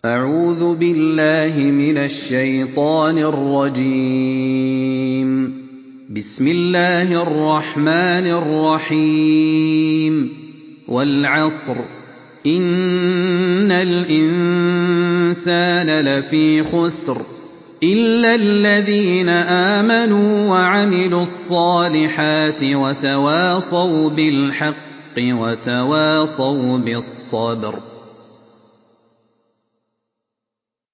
أعوذ بالله من الشيطان الرجيم. بسم الله الرحمن الرحيم. والعصر إن الإنسان لفي خسر إلا الذين آمنوا وعملوا الصالحات وتواصوا بالحق وتواصوا بالصبر.